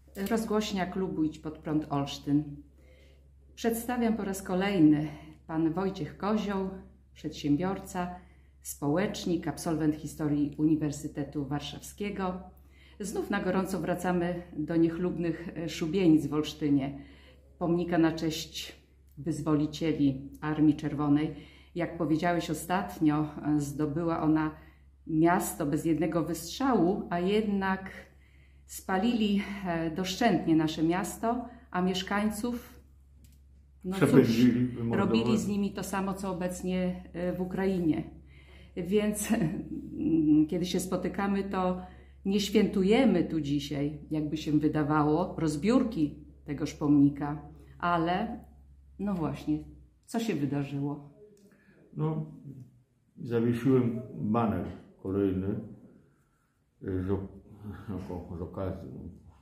Rozgłośnia klubu Idź Pod Prąd Olsztyn. Przedstawiam po raz kolejny pan Wojciech Kozioł, przedsiębiorca, społecznik, absolwent historii Uniwersytetu Warszawskiego. Znów na gorąco wracamy do niechlubnych szubienic w Olsztynie, pomnika na cześć wyzwolicieli Armii Czerwonej. Jak powiedziałeś ostatnio, zdobyła ona miasto bez jednego wystrzału, a jednak spalili doszczętnie nasze miasto, a mieszkańców robili z nimi to samo, co obecnie w Ukrainie. Więc kiedy się spotykamy, to nie świętujemy tu dzisiaj, jakby się wydawało, rozbiórki tegoż pomnika, ale no właśnie, co się wydarzyło? No, zawiesiłem baner kolejny z okazji.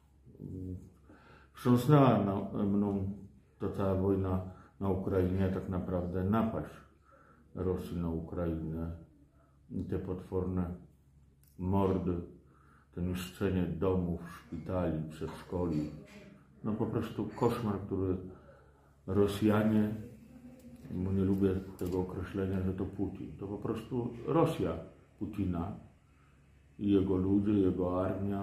Wstrząsnęła mną ta cała wojna na Ukrainie, tak naprawdę napaść Rosji na Ukrainę i te potworne mordy, to niszczenie domów, szpitali, przedszkoli. No po prostu koszmar, który Rosjanie, bo nie lubię tego określenia, że to Putin, to po prostu Rosja Putina i jego ludzie, jego armia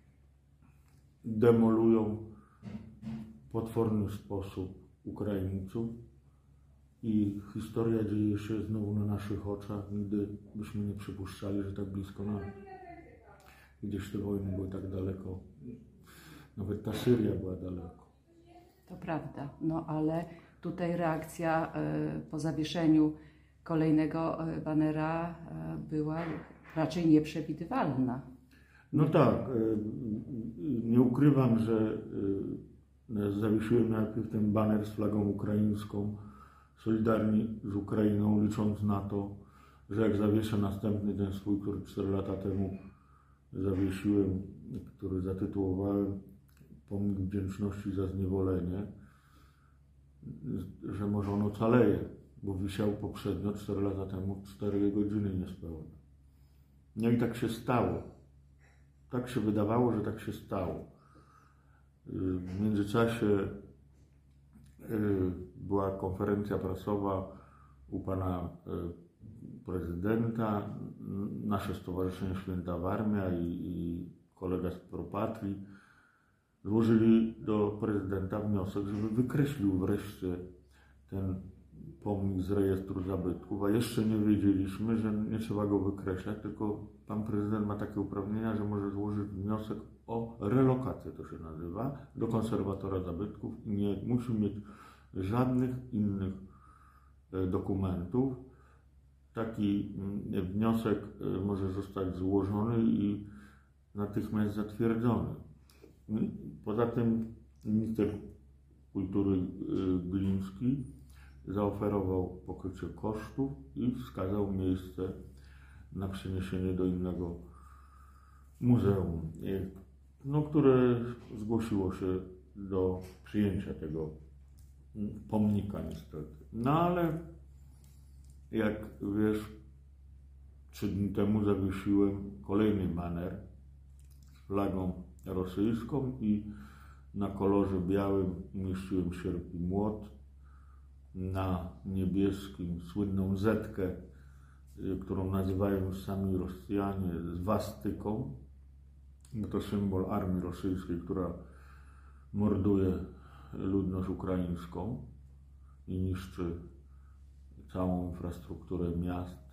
demolują w potworny sposób Ukraińców i historia dzieje się znowu na naszych oczach. Nigdy byśmy nie przypuszczali, że tak blisko nam. Gdzieś te wojny były tak daleko. Nawet ta Syria była daleko. To prawda, no ale tutaj reakcja po zawieszeniu kolejnego banera była raczej nieprzewidywalna. No tak, nie ukrywam, że zawiesiłem najpierw ten baner z flagą ukraińską, solidarni z Ukrainą, licząc na to, że jak zawieszę następny ten swój, który 4 lata temu zawiesiłem, który zatytułowałem Pomnik Wdzięczności za zniewolenie, że może on ocaleje, bo wisiał poprzednio 4 lata temu 4 godziny niespełna. No i tak się stało. Tak się wydawało, że tak się stało. W międzyczasie była konferencja prasowa u pana prezydenta, nasze Stowarzyszenie Święta Warmia i kolega z Propatrii złożyli do prezydenta wniosek, żeby wykreślił wreszcie ten pomnik z rejestru zabytków, a jeszcze nie wiedzieliśmy, że nie trzeba go wykreślać, tylko pan prezydent ma takie uprawnienia, że może złożyć wniosek o relokację, to się nazywa, do konserwatora zabytków i nie musi mieć żadnych innych dokumentów. Taki wniosek może zostać złożony i natychmiast zatwierdzony. Poza tym minister kultury Gliński zaoferował pokrycie kosztów i wskazał miejsce na przeniesienie do innego muzeum, no, które zgłosiło się do przyjęcia tego pomnika niestety. No ale jak wiesz, 3 dni temu zawiesiłem kolejny baner z flagą rosyjską i na kolorze białym umieściłem sierp i młot, na niebieskim słynną zetkę, którą nazywają sami Rosjanie swastyką, bo to symbol armii rosyjskiej, która morduje ludność ukraińską i niszczy całą infrastrukturę miast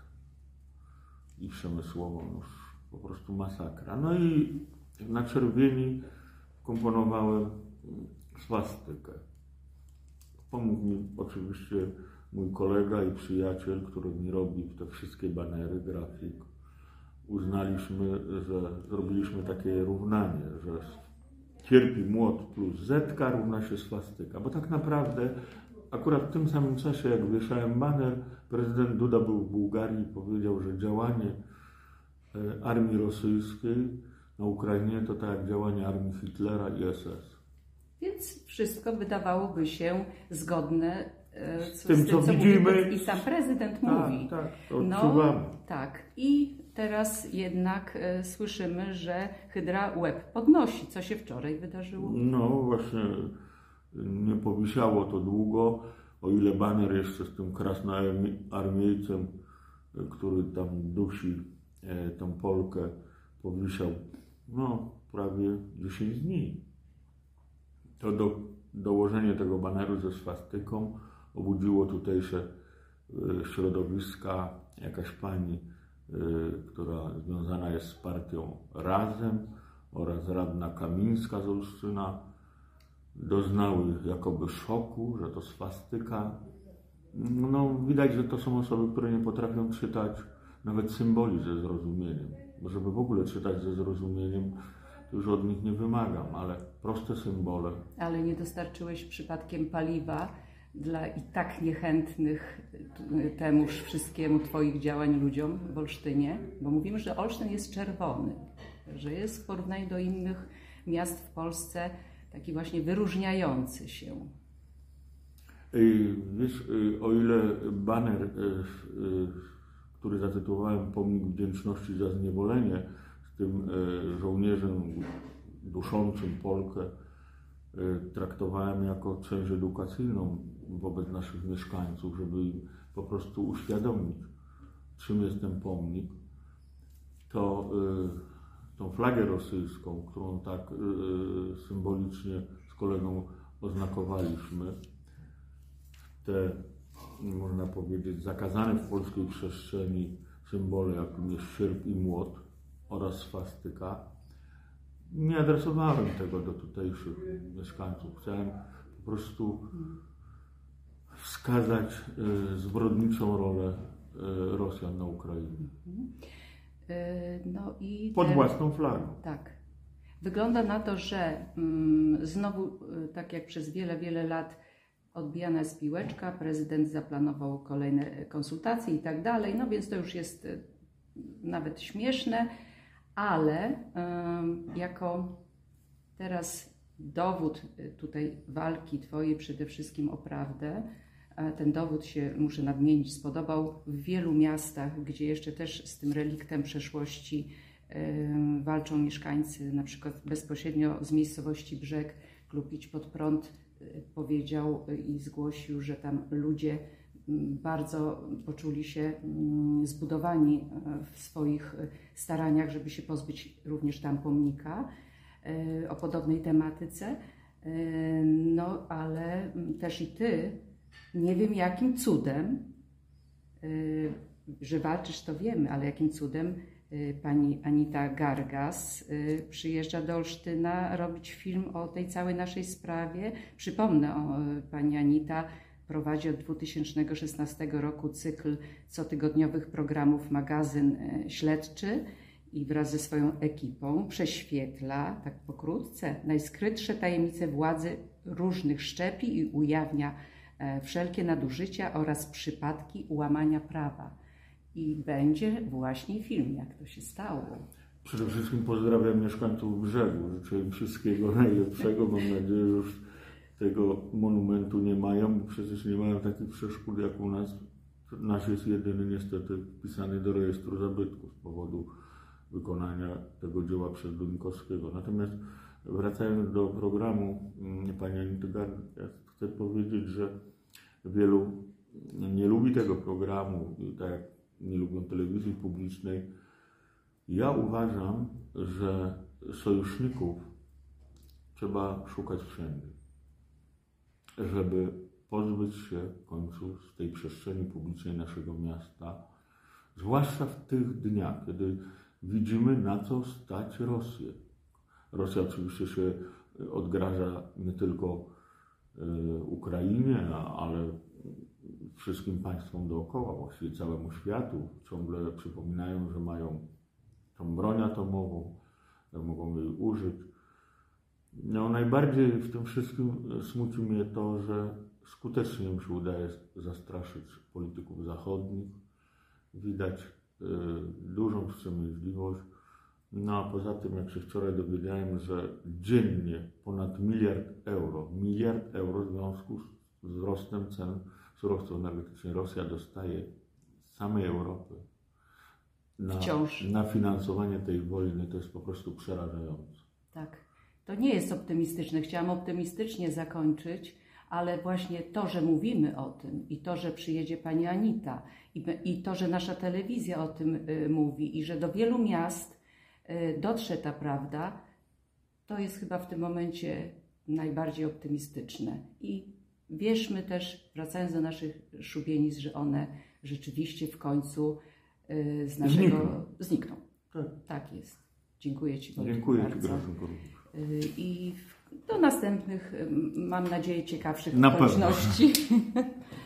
i przemysłową, już po prostu masakra. No i na czerwieni komponowałem swastykę. Pomógł mi oczywiście mój kolega i przyjaciel, który mi robi te wszystkie banery, grafik. Uznaliśmy, że zrobiliśmy takie równanie, że sierp i młot plus zetka równa się swastyka, bo tak naprawdę akurat w tym samym czasie, jak wieszałem baner, prezydent Duda był w Bułgarii i powiedział, że działanie armii rosyjskiej na Ukrainie to tak jak działanie armii Hitlera i SS. Więc wszystko wydawałoby się zgodne z tym, co widzimy. I sam prezydent mówi. Tak, to odczuwamy. No, tak. I teraz jednak słyszymy, że Hydra łeb podnosi. Co się wczoraj wydarzyło? No właśnie, nie powisiało to długo, o ile baner jeszcze z tym krasnoarmiejcem, który tam dusi tą Polkę, powisiał prawie 10 dni. To dołożenie tego baneru ze swastyką obudziło tutejsze środowiska. Jakaś pani, która związana jest z partią Razem, oraz radna Kamińska z Olsztyna doznały jakoby szoku, że to swastyka. No, widać, że to są osoby, które nie potrafią czytać nawet symboli ze zrozumieniem. Bo żeby w ogóle czytać ze zrozumieniem, to już od nich nie wymagam, ale proste symbole. Ale nie dostarczyłeś przypadkiem paliwa dla i tak niechętnych temuż wszystkiemu Twoich działań ludziom w Olsztynie? Bo mówimy, że Olsztyn jest czerwony, że jest w porównaniu do innych miast w Polsce taki właśnie wyróżniający się. Wiesz, o ile baner, który zatytułowałem Pomnik Wdzięczności za zniewolenie, z tym żołnierzem duszącym Polkę, traktowałem jako część edukacyjną wobec naszych mieszkańców, żeby im po prostu uświadomić, czym jest ten pomnik, to tą flagę rosyjską, którą tak symbolicznie z kolegą oznakowaliśmy, te, można powiedzieć, zakazane w polskiej przestrzeni symbole, jakim jest sierp i młot oraz swastyka, nie adresowałem tego do tutejszych mieszkańców. Chciałem po prostu wskazać zbrodniczą rolę Rosjan na Ukrainie. No i pod własną flagą. Tak. Wygląda na to, że znowu, tak jak przez wiele, wiele lat odbijana jest piłeczka, prezydent zaplanował kolejne konsultacje i tak dalej, no więc to już jest nawet śmieszne, ale jako teraz dowód tutaj walki Twojej przede wszystkim o prawdę, ten dowód się, muszę nadmienić, spodobał w wielu miastach, gdzie jeszcze też z tym reliktem przeszłości walczą mieszkańcy, na przykład bezpośrednio z miejscowości Brzeg. Klub Idź Pod Prąd powiedział i zgłosił, że tam ludzie bardzo poczuli się zbudowani w swoich staraniach, żeby się pozbyć również tam pomnika o podobnej tematyce. No ale też i Ty, nie wiem jakim cudem, że walczysz, to wiemy, ale jakim cudem pani Anita Gargas przyjeżdża do Olsztyna robić film o tej całej naszej sprawie. Przypomnę, pani Anita prowadzi od 2016 roku cykl cotygodniowych programów Magazyn Śledczy i wraz ze swoją ekipą prześwietla, tak pokrótce, najskrytsze tajemnice władzy różnych szczepi i ujawnia wszelkie nadużycia oraz przypadki łamania prawa. I będzie właśnie film, jak to się stało. Przede wszystkim pozdrawiam mieszkańców Brzegu. Życzę im wszystkiego najlepszego. Mam nadzieję, że już tego monumentu nie mają, bo przecież nie mają takich przeszkód jak u nas. Nasz jest jedyny niestety wpisany do rejestru zabytków z powodu wykonania tego dzieła przez Duńkowskiego. Natomiast wracając do programu pani Anity Gargas, chcę powiedzieć, że wielu nie lubi tego programu, tak jak nie lubią telewizji publicznej. Ja uważam, że sojuszników trzeba szukać wszędzie, żeby pozbyć się w końcu z tej przestrzeni publicznej naszego miasta, zwłaszcza w tych dniach, kiedy widzimy, na co stać Rosję. Rosja oczywiście się odgraża nie tylko Ukrainie, ale wszystkim państwom dookoła, właściwie całemu światu. Ciągle przypominają, że mają tą broń atomową, że mogą jej użyć. No, najbardziej w tym wszystkim smuci mnie to, że skutecznie im się udaje zastraszyć polityków zachodnich. Widać dużą wstrzemięźliwość. No a poza tym, jak się wczoraj dowiedziałem, że dziennie ponad miliard euro w związku z wzrostem cen surowców energetycznych Rosja dostaje z samej Europy na finansowanie tej wojny, to jest po prostu przerażające. Tak, to nie jest optymistyczne. Chciałam optymistycznie zakończyć, ale właśnie to, że mówimy o tym i to, że przyjedzie pani Anita i to, że nasza telewizja o tym mówi i że do wielu miast dotrze ta prawda, to jest chyba w tym momencie najbardziej optymistyczne. I wierzmy też, wracając do naszych szubienic, że one rzeczywiście w końcu z naszego znikną. Tak jest. Dziękuję Ci bardzo. Dziękuję Ci, Grażynko. I do następnych, mam nadzieję, ciekawszych okoliczności.